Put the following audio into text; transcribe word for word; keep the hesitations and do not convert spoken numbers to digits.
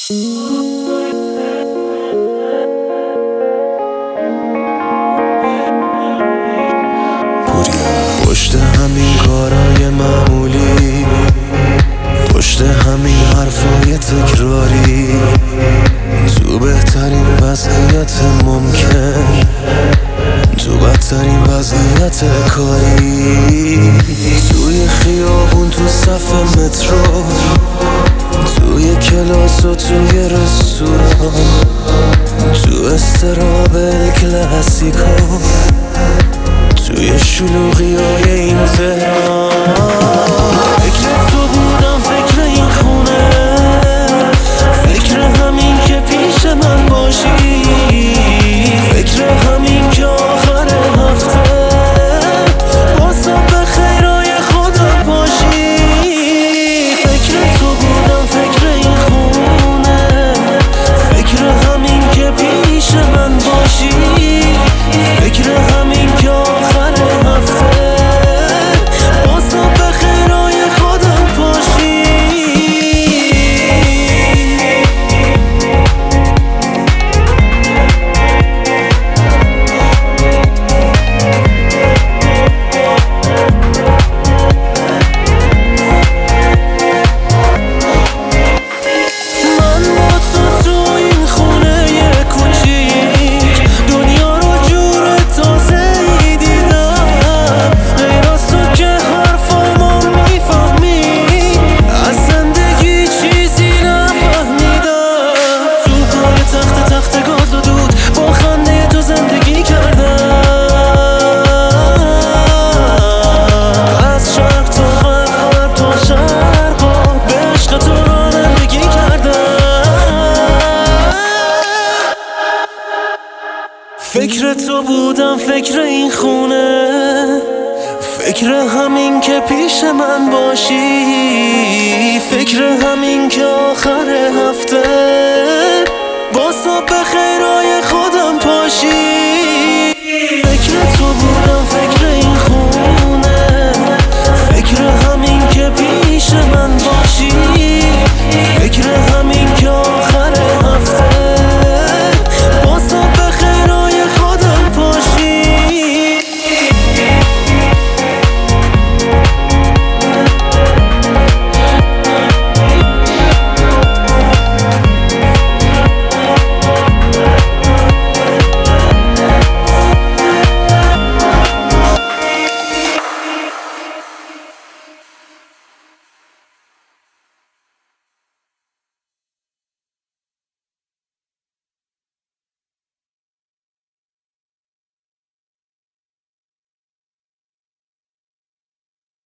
پشت همین کارای معمولی، پشت همین حرفای تکراری، تو بهترین وضعیت ممکن، تو بدترین وضعیت کاری، توی خیابون، تو صف مترو، توی کلاس و توی رستوران، تو استراب کلاسیکو، توی شلوغی های این تهران. فکر تو بودم، فکر این خونه، فکر همین که پیش من باشی، فکر همین که آخر هفته بازم به خیرای خودم باشی. فکر تو بودم، فکر این خونه، فکر همین که پیش من باشی، فکر همین که آخر هفته بازم به خیرای خودم باشی. من با تو تو این خونه کوچیک دنیا رو جور تازه ای دیدم، غیر از تو که حرفامو میفهمی، از زندگی چیزی نفهمیدم. تو پای تخت تخت گاز و دود با خنده تو زندگی کردم، از شرق تا غرب، غرب تا شرق به عشق تو رانندگی کردم. فکر تو بودم، فکر این خونه، فکر همین که پیش من باشی، فکر همین که آخر